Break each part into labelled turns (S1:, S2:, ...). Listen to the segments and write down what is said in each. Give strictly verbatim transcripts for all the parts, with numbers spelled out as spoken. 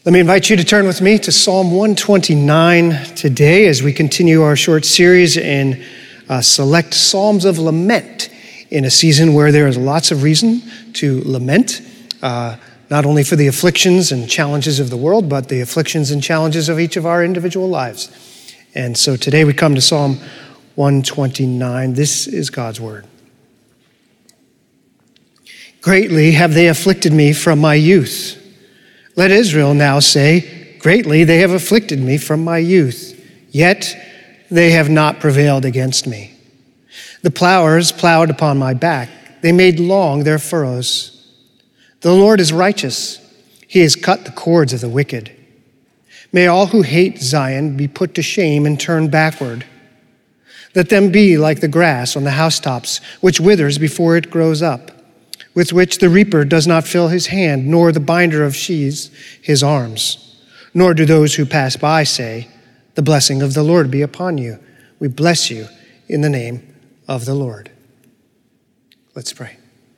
S1: Let me invite you to turn with me to Psalm one twenty-nine today as we continue our short series in uh, select Psalms of Lament in a season where there is lots of reason to lament, uh, not only for the afflictions and challenges of the world, but the afflictions and challenges of each of our individual lives. And so today we come to Psalm one twenty-nine. This is God's word. Greatly have they afflicted me from my youth. Let Israel now say, greatly they have afflicted me from my youth, yet they have not prevailed against me. The plowers plowed upon my back. They made long their furrows. The Lord is righteous. He has cut the cords of the wicked. May all who hate Zion be put to shame and turn backward. Let them be like the grass on the housetops, which withers before it grows up, with which the reaper does not fill his hand, nor the binder of sheaves his arms. Nor do those who pass by say, the blessing of the Lord be upon you. We bless you in the name of the Lord. Let's pray.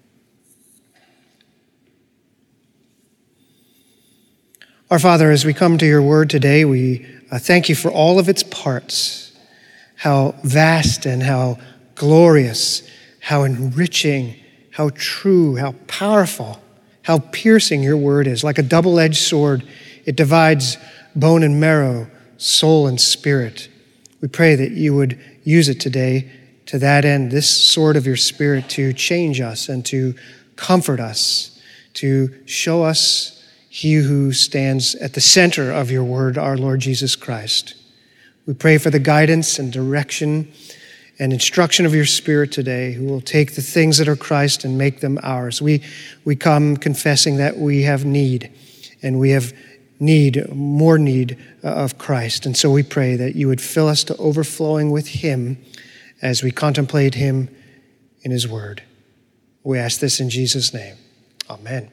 S1: Our Father, as we come to your word today, we uh, thank you for all of its parts, how vast and how glorious, how enriching, how true, how powerful, how piercing your word is. Like a double-edged sword, it divides bone and marrow, soul and spirit. We pray that you would use it today to that end, this sword of your spirit, to change us and to comfort us, to show us he who stands at the center of your word, our Lord Jesus Christ. We pray for the guidance and direction and instruction of your Spirit today, who will take the things that are Christ and make them ours. We, we come confessing that we have need, and we have need, more need of Christ. And so we pray that you would fill us to overflowing with him as we contemplate him in his word. We ask this in Jesus' name. Amen.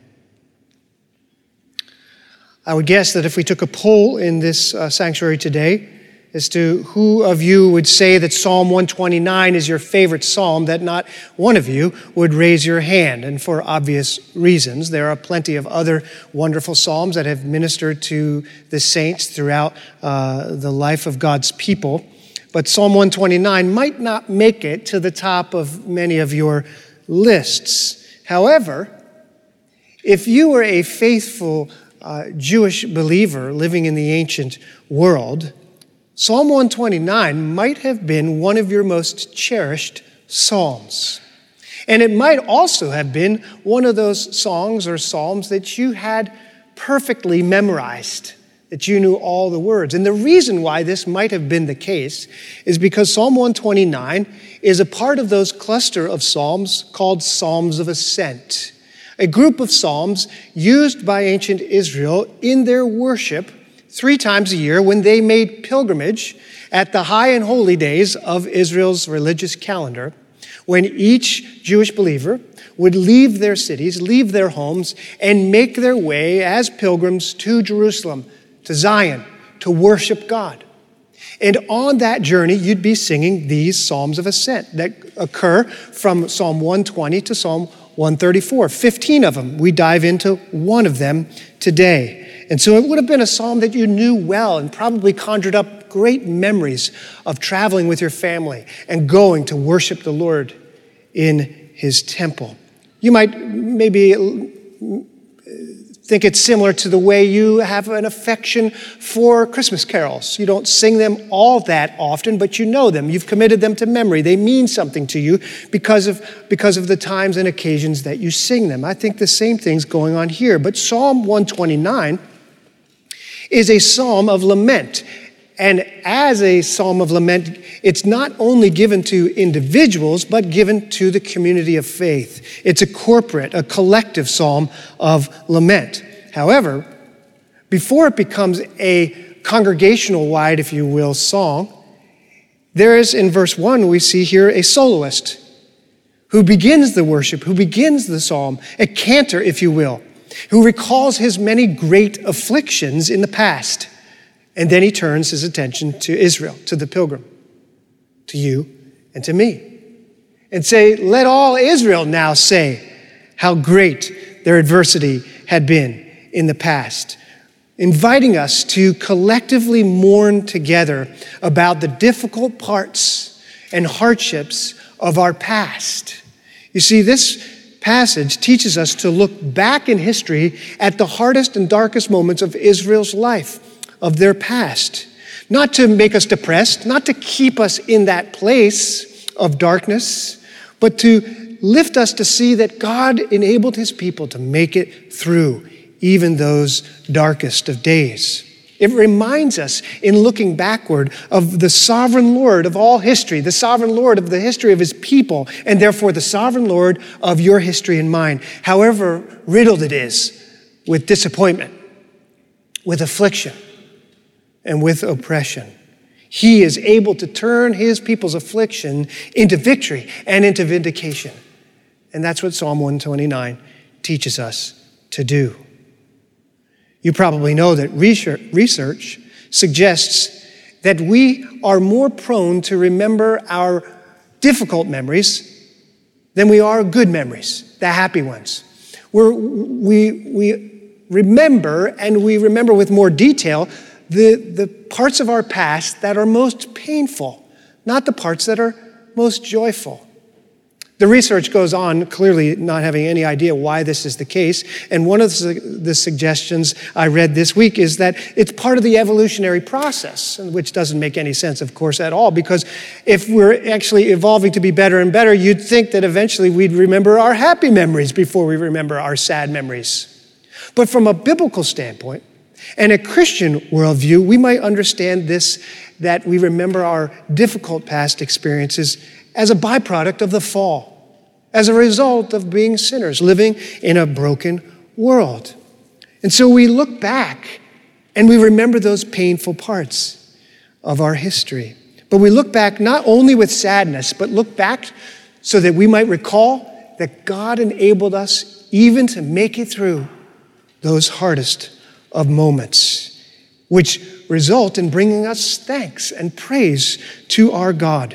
S1: I would guess that if we took a poll in this uh, sanctuary today as to who of you would say that Psalm one twenty-nine is your favorite psalm, that not one of you would raise your hand. And for obvious reasons, there are plenty of other wonderful psalms that have ministered to the saints throughout uh, the life of God's people. But Psalm one twenty-nine might not make it to the top of many of your lists. However, if you were a faithful uh, Jewish believer living in the ancient world, Psalm one twenty-nine might have been one of your most cherished psalms. And it might also have been one of those songs or psalms that you had perfectly memorized, that you knew all the words. And the reason why this might have been the case is because Psalm one twenty-nine is a part of those cluster of psalms called Psalms of Ascent, a group of psalms used by ancient Israel in their worship three times a year when they made pilgrimage at the high and holy days of Israel's religious calendar, when each Jewish believer would leave their cities, leave their homes, and make their way as pilgrims to Jerusalem, to Zion, to worship God. And on that journey, you'd be singing these Psalms of Ascent that occur from Psalm one twenty to Psalm one thirty-four. fifteen of them. We dive into one of them today. And so it would have been a psalm that you knew well and probably conjured up great memories of traveling with your family and going to worship the Lord in his temple. You might maybe think it's similar to the way you have an affection for Christmas carols. You don't sing them all that often, but you know them. You've committed them to memory. They mean something to you because of, because of the times and occasions that you sing them. I think the same thing's going on here. But Psalm one twenty-nine is a psalm of lament. And as a psalm of lament, it's not only given to individuals, but given to the community of faith. It's a corporate, a collective psalm of lament. However, before it becomes a congregational-wide, if you will, song, there is, in verse one, we see here a soloist who begins the worship, who begins the psalm, a cantor, if you will, who recalls his many great afflictions in the past. And then he turns his attention to Israel, to the pilgrim, to you and to me, and say, let all Israel now say how great their adversity had been in the past. inviting us to collectively mourn together about the difficult parts and hardships of our past. You see, this passage teaches us to look back in history at the hardest and darkest moments of Israel's life, of their past. Not to make us depressed, not to keep us in that place of darkness, but to lift us to see that God enabled his people to make it through even those darkest of days. It reminds us, in looking backward, of the sovereign Lord of all history, the sovereign Lord of the history of his people, and therefore the sovereign Lord of your history and mine, however riddled it is with disappointment, with affliction, and with oppression. He is able to turn his people's affliction into victory and into vindication. And that's what Psalm one twenty-nine teaches us to do. You probably know that research suggests that we are more prone to remember our difficult memories than we are good memories, the happy ones. We're, we, we remember, and we remember with more detail, the, the parts of our past that are most painful, not the parts that are most joyful. The research goes on, clearly not having any idea why this is the case. And one of the suggestions I read this week is that it's part of the evolutionary process, which doesn't make any sense, of course, at all, because if we're actually evolving to be better and better, you'd think that eventually we'd remember our happy memories before we remember our sad memories. But from a biblical standpoint and a Christian worldview, we might understand this, that we remember our difficult past experiences as a byproduct of the fall, as a result of being sinners, living in a broken world. And so we look back and we remember those painful parts of our history. But we look back not only with sadness, but look back so that we might recall that God enabled us even to make it through those hardest of moments, which result in bringing us thanks and praise to our God.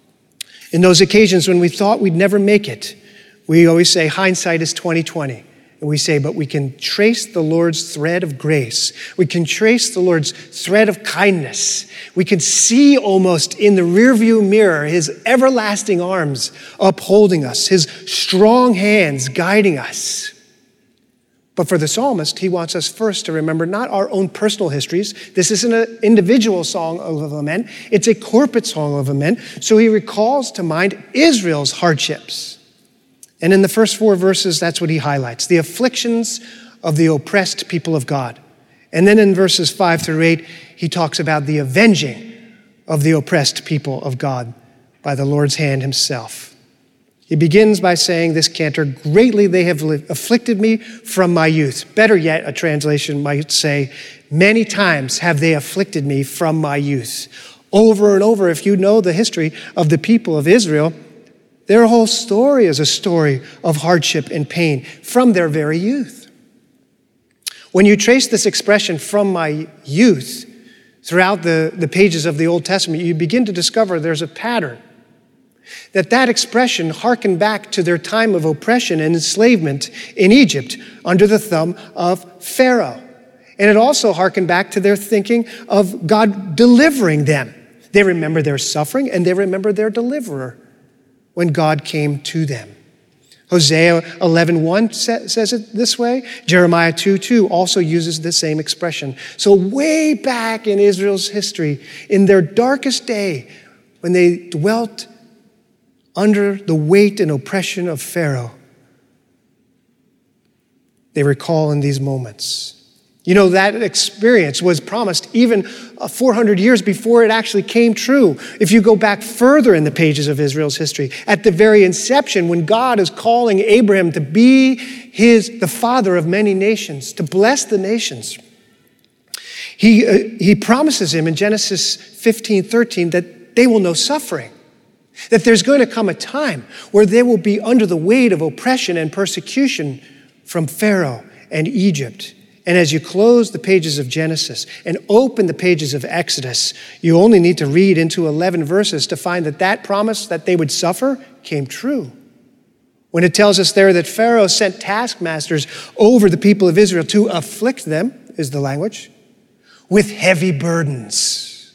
S1: In those occasions when we thought we'd never make it, we always say hindsight is twenty twenty. And we say, but we can trace the Lord's thread of grace. We can trace the Lord's thread of kindness. We can see almost in the rearview mirror his everlasting arms upholding us, his strong hands guiding us. But for the psalmist, he wants us first to remember not our own personal histories. This isn't an individual song of lament. It's a corporate song of lament. So he recalls to mind Israel's hardships. And in the first four verses, that's what he highlights, the afflictions of the oppressed people of God. And then in verses five through eight, he talks about the avenging of the oppressed people of God by the Lord's hand himself. He begins by saying, this cantor, greatly they have afflicted me from my youth. Better yet, a translation might say, many times have they afflicted me from my youth. Over and over, if you know the history of the people of Israel, their whole story is a story of hardship and pain from their very youth. When you trace this expression, from my youth, throughout the, the pages of the Old Testament, you begin to discover there's a pattern. That that expression harkened back to their time of oppression and enslavement in Egypt under the thumb of Pharaoh. And it also harkened back to their thinking of God delivering them. They remember their suffering and they remember their deliverer when God came to them. Hosea eleven one says it this way. Jeremiah two two also uses the same expression. So way back in Israel's history, in their darkest day, when they dwelt under the weight and oppression of Pharaoh, they recall in these moments. You know, that experience was promised even four hundred years before it actually came true. If you go back further in the pages of Israel's history, at the very inception, when God is calling Abraham to be his, the father of many nations, to bless the nations, he, uh, he promises him in Genesis fifteen thirteen that they will know suffering. That there's going to come a time where they will be under the weight of oppression and persecution from Pharaoh and Egypt. And as you close the pages of Genesis and open the pages of Exodus, you only need to read into eleven verses to find that that promise that they would suffer came true. When it tells us there that Pharaoh sent taskmasters over the people of Israel to afflict them, is the language, with heavy burdens.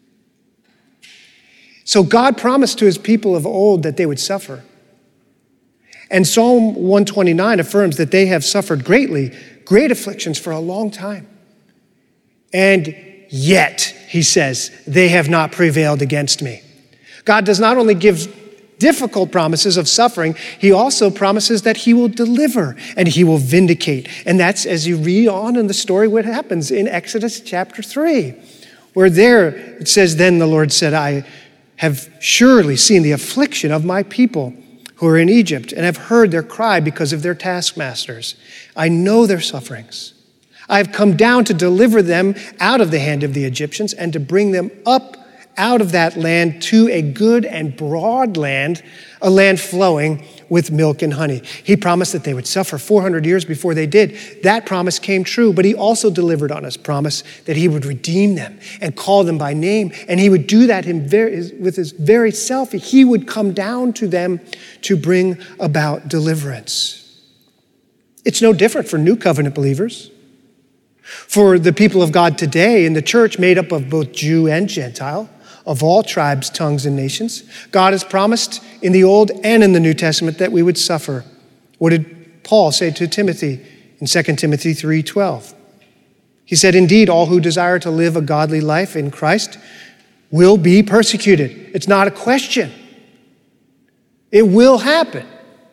S1: So God promised to his people of old that they would suffer. And Psalm one twenty-nine affirms that they have suffered greatly, great afflictions for a long time. And yet, he says, they have not prevailed against me. God does not only give difficult promises of suffering, he also promises that he will deliver and he will vindicate. And that's, as you read on in the story, what happens in Exodus chapter three, where there it says, then the Lord said, I have surely seen the affliction of my people who are in Egypt and have heard their cry because of their taskmasters. I know their sufferings. I have come down to deliver them out of the hand of the Egyptians and to bring them up out of that land to a good and broad land, a land flowing with milk and honey. He promised that they would suffer four hundred years before they did. That promise came true, but he also delivered on his promise that he would redeem them and call them by name, and he would do that with his very self. He would come down to them to bring about deliverance. It's no different for new covenant believers. For the people of God today in the church, made up of both Jew and Gentile, of all tribes, tongues, and nations, God has promised in the Old and in the New Testament that we would suffer. What did Paul say to Timothy in Second Timothy three twelve? He said, indeed, all who desire to live a godly life in Christ will be persecuted. It's not a question. It will happen.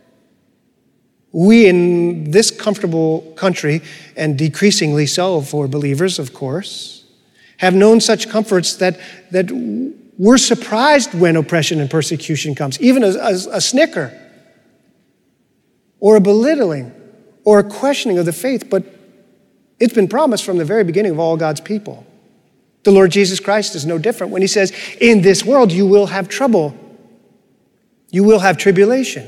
S1: We in this comfortable country, and decreasingly so for believers, of course, have known such comforts that, that we're surprised when oppression and persecution comes, even a, a, a snicker or a belittling or a questioning of the faith. But it's been promised from the very beginning of all God's people. The Lord Jesus Christ is no different when he says, in this world you will have trouble. You will have tribulation.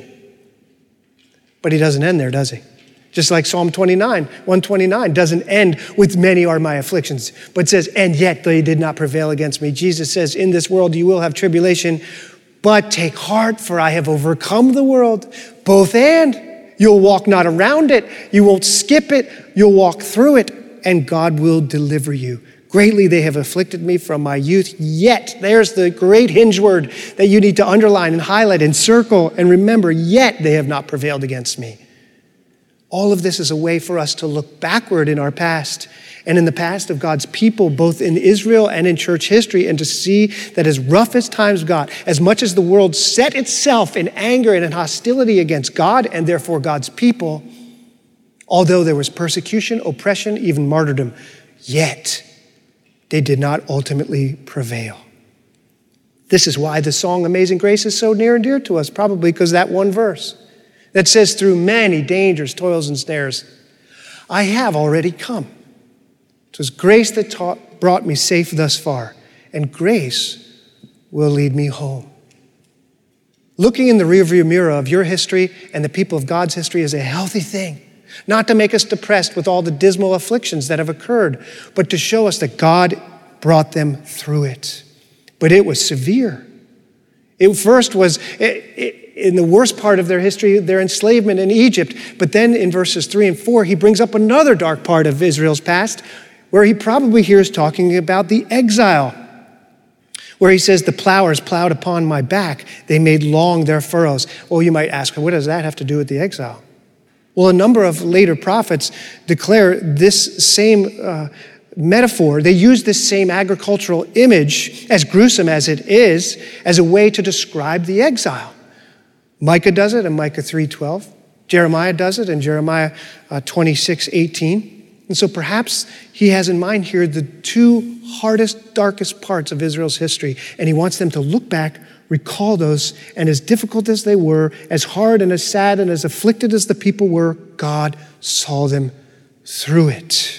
S1: But he doesn't end there, does he? Just like Psalm twenty-nine, one twenty-nine doesn't end with many are my afflictions, but says, and yet they did not prevail against me. Jesus says, in this world you will have tribulation, but take heart, for I have overcome the world. Both and. You'll walk not around it. You won't skip it. You'll walk through it, and God will deliver you. Greatly they have afflicted me from my youth, yet, there's the great hinge word that you need to underline and highlight and circle and remember, yet they have not prevailed against me. All of this is a way for us to look backward in our past and in the past of God's people, both in Israel and in church history, and to see that as rough as times got, as much as the world set itself in anger and in hostility against God and therefore God's people, although there was persecution, oppression, even martyrdom, yet they did not ultimately prevail. This is why the song Amazing Grace is so near and dear to us, probably because that one verse that says, through many dangers, toils, and snares, I have already come. It was grace that taught, brought me safe thus far, and grace will lead me home. Looking in the rearview mirror of your history and the people of God's history is a healthy thing, not to make us depressed with all the dismal afflictions that have occurred, but to show us that God brought them through it. But it was severe. It first was, it, it, in the worst part of their history, their enslavement in Egypt. But then in verses three and four, he brings up another dark part of Israel's past, where he probably hears talking about the exile, where he says, the plowers plowed upon my back. They made long their furrows. Well, you might ask, what does that have to do with the exile? Well, a number of later prophets declare this same uh, metaphor. They use this same agricultural image, as gruesome as it is, as a way to describe the exile. Micah does it in Micah three twelve. Jeremiah does it in Jeremiah uh, twenty-six eighteen. And so perhaps he has in mind here the two hardest, darkest parts of Israel's history, and he wants them to look back, recall those, and as difficult as they were, as hard and as sad and as afflicted as the people were, God saw them through it.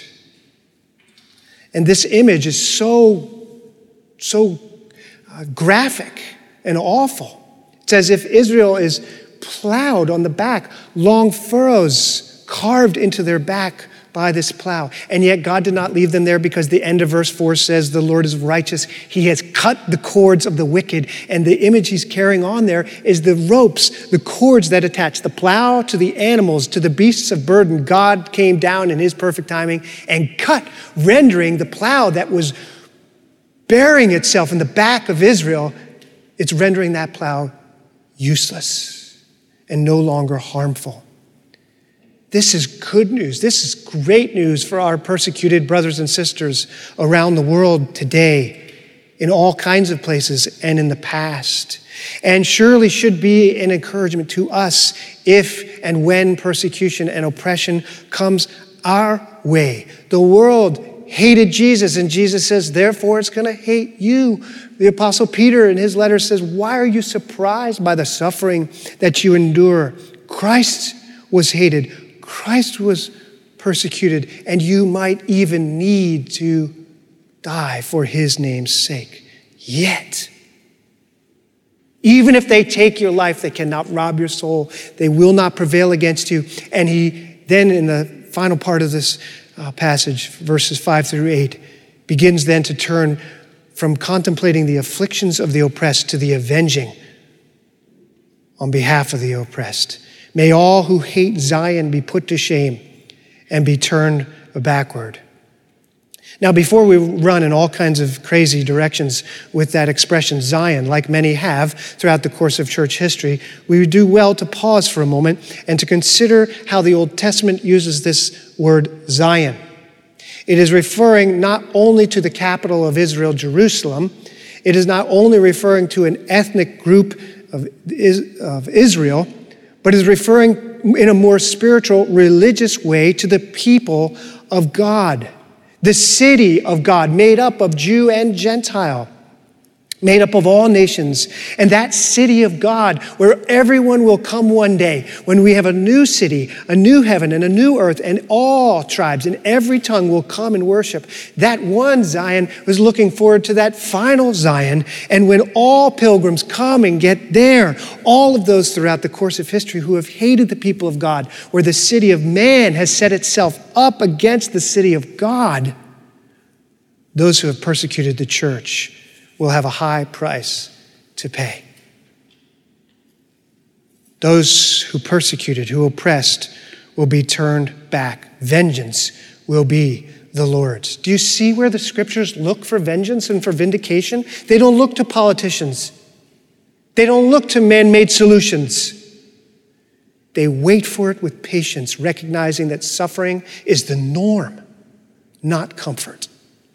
S1: And this image is so, so uh, graphic and awful. It's as if Israel is plowed on the back, long furrows carved into their back by this plow. And yet God did not leave them there, because the end of verse four says the Lord is righteous. He has cut the cords of the wicked. And the image he's carrying on there is the ropes, the cords that attach the plow to the animals, to the beasts of burden. God came down in his perfect timing and cut, rendering the plow that was burying itself in the back of Israel, it's rendering that plow useless and no longer harmful. This is good news. This is great news for our persecuted brothers and sisters around the world today, in all kinds of places and in the past. And surely should be an encouragement to us if and when persecution and oppression comes our way. The world hated Jesus, and Jesus says, therefore it's going to hate you. The Apostle Peter in his letter says, why are you surprised by the suffering that you endure? Christ was hated. Christ was persecuted, and you might even need to die for his name's sake. Yet, even if they take your life, they cannot rob your soul. They will not prevail against you. And he then, in the final part of this uh, passage, verses five through eight, begins then to turn from contemplating the afflictions of the oppressed to the avenging on behalf of the oppressed. May all who hate Zion be put to shame and be turned backward. Now, before we run in all kinds of crazy directions with that expression Zion, like many have throughout the course of church history, we would do well to pause for a moment and to consider how the Old Testament uses this word Zion. It is referring not only to the capital of Israel, Jerusalem. It is not only referring to an ethnic group of Israel, but is referring in a more spiritual, religious way to the people of God. The city of God, made up of Jew and Gentile, made up of all nations. And that city of God, where everyone will come one day, when we have a new city, a new heaven, and a new earth, and all tribes and every tongue will come and worship. That one Zion was looking forward to that final Zion. And when all pilgrims come and get there, all of those throughout the course of history who have hated the people of God, where the city of man has set itself up against the city of God, those who have persecuted the church will have a high price to pay. Those who persecuted, who oppressed, will be turned back. Vengeance will be the Lord's. Do you see where the scriptures look for vengeance and for vindication? They don't look to politicians. They don't look to man-made solutions. They wait for it with patience, recognizing that suffering is the norm, not comfort.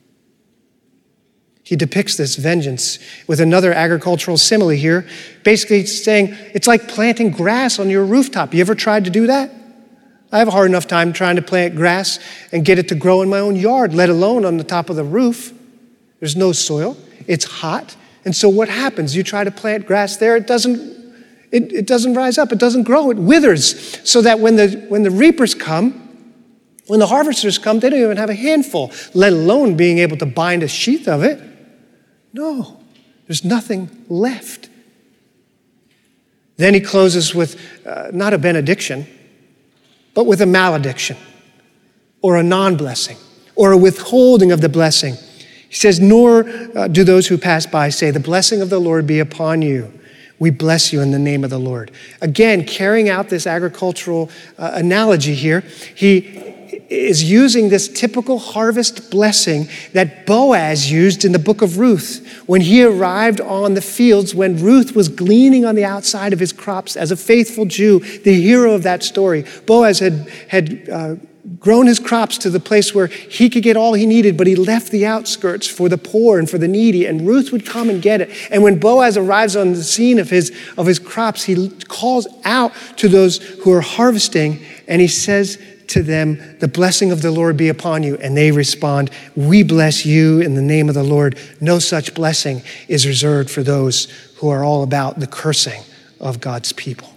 S1: He depicts this vengeance with another agricultural simile here, basically saying it's like planting grass on your rooftop. You ever tried to do that? I have a hard enough time trying to plant grass and get it to grow in my own yard, let alone on the top of the roof. There's no soil. It's hot. And so what happens? You try to plant grass there, it doesn't, it, it doesn't rise up. It doesn't grow. It withers, so that when the, when the reapers come, when the harvesters come, they don't even have a handful, let alone being able to bind a sheath of it. No, there's nothing left. Then he closes with uh, not a benediction, but with a malediction, or a non-blessing, or a withholding of the blessing. He says, nor uh, do those who pass by say, the blessing of the Lord be upon you. We bless you in the name of the Lord. Again, carrying out this agricultural uh, analogy here, he is using this typical harvest blessing that Boaz used in the book of Ruth when he arrived on the fields when Ruth was gleaning on the outside of his crops as a faithful Jew, the hero of that story. Boaz had, had uh, grown his crops to the place where he could get all he needed, but he left the outskirts for the poor and for the needy, and Ruth would come and get it. And when Boaz arrives on the scene of his, of his crops, he calls out to those who are harvesting, and he says to them, the blessing of the Lord be upon you. And they respond, we bless you in the name of the Lord. No such blessing is reserved for those who are all about the cursing of God's people.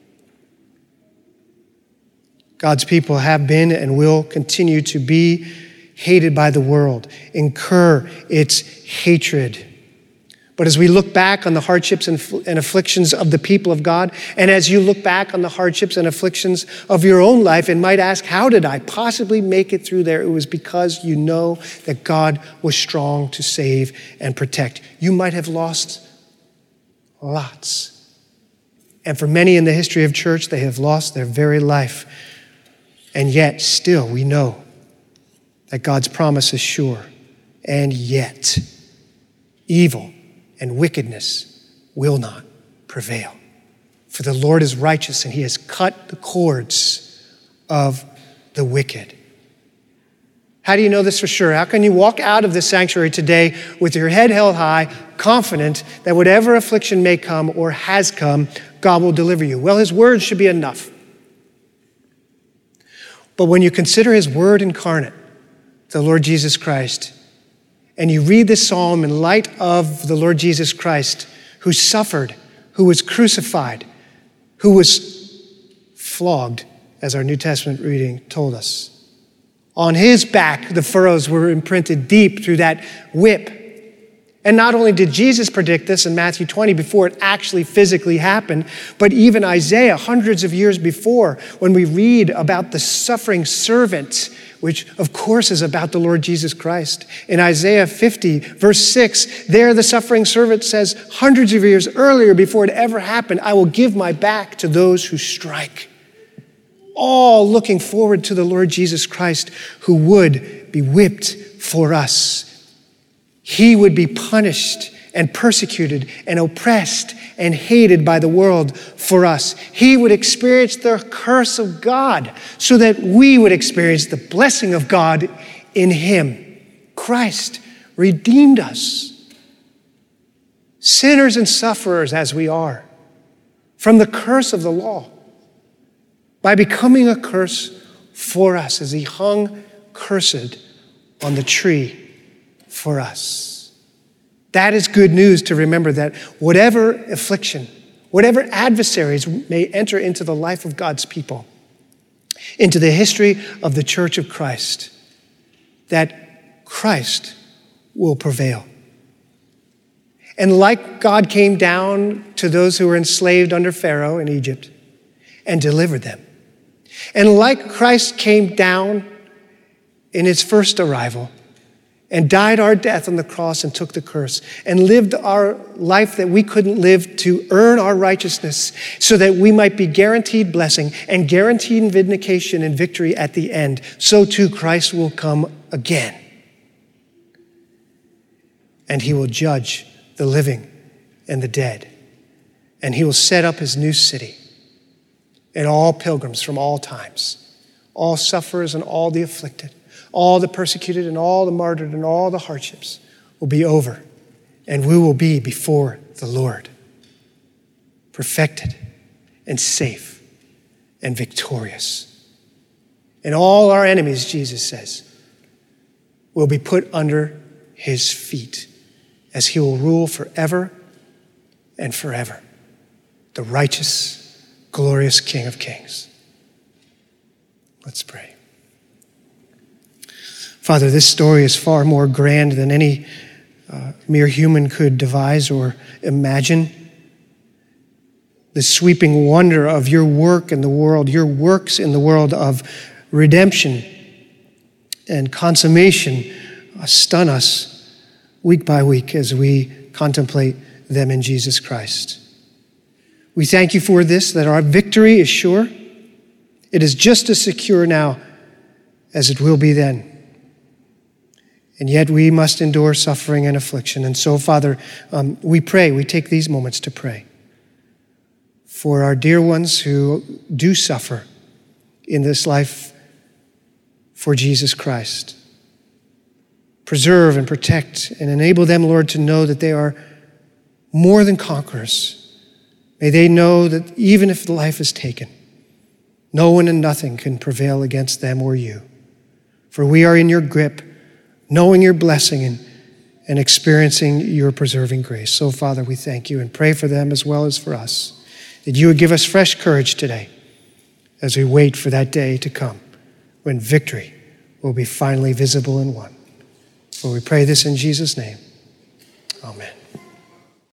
S1: God's people have been and will continue to be hated by the world, incur its hatred. But as we look back on the hardships and, and afflictions of the people of God, and as you look back on the hardships and afflictions of your own life and might ask, how did I possibly make it through there? It was because you know that God was strong to save and protect. You might have lost lots. And for many in the history of church, they have lost their very life. And yet, still, we know that God's promise is sure. And yet, evil and wickedness will not prevail. For the Lord is righteous, and he has cut the cords of the wicked. How do you know this for sure? How can you walk out of this sanctuary today with your head held high, confident that whatever affliction may come or has come, God will deliver you? Well, his word should be enough. But when you consider his word incarnate, the Lord Jesus Christ, and you read this psalm in light of the Lord Jesus Christ, who suffered, who was crucified, who was flogged, as our New Testament reading told us. On his back, the furrows were imprinted deep through that whip. And not only did Jesus predict this in Matthew twenty before it actually physically happened, but even Isaiah, hundreds of years before, when we read about the suffering servant, which of course is about the Lord Jesus Christ. In Isaiah fifty, verse six, there the suffering servant says, hundreds of years earlier, before it ever happened, I will give my back to those who strike. All looking forward to the Lord Jesus Christ, who would be whipped for us. He would be punished and persecuted and oppressed and hated by the world for us. He would experience the curse of God so that we would experience the blessing of God in him. Christ redeemed us, sinners and sufferers as we are, from the curse of the law by becoming a curse for us as he hung cursed on the tree for us. That is good news to remember, that whatever affliction, whatever adversaries may enter into the life of God's people, into the history of the Church of Christ, that Christ will prevail. And like God came down to those who were enslaved under Pharaoh in Egypt and delivered them, and like Christ came down in his first arrival and died our death on the cross and took the curse and lived our life that we couldn't live to earn our righteousness so that we might be guaranteed blessing and guaranteed vindication and victory at the end, so too Christ will come again. And he will judge the living and the dead. And he will set up his new city. And all pilgrims from all times, all sufferers and all the afflicted, all the persecuted and all the martyred and all the hardships will be over. And we will be before the Lord, perfected and safe and victorious. And all our enemies, Jesus says, will be put under his feet as he will rule forever and forever. The righteous, glorious King of Kings. Let's pray. Father, this story is far more grand than any uh, mere human could devise or imagine. The sweeping wonder of your work in the world, your works in the world of redemption and consummation uh, stun us week by week as we contemplate them in Jesus Christ. We thank you for this, that our victory is sure. It is just as secure now as it will be then. And yet we must endure suffering and affliction. And so, Father, um, we pray, we take these moments to pray for our dear ones who do suffer in this life for Jesus Christ. Preserve and protect and enable them, Lord, to know that they are more than conquerors. May they know that even if life is taken, no one and nothing can prevail against them or you. For we are in your grip, knowing your blessing and, and experiencing your preserving grace. So, Father, we thank you and pray for them as well as for us, that you would give us fresh courage today as we wait for that day to come when victory will be finally visible and won. For we pray this in Jesus' name. Amen.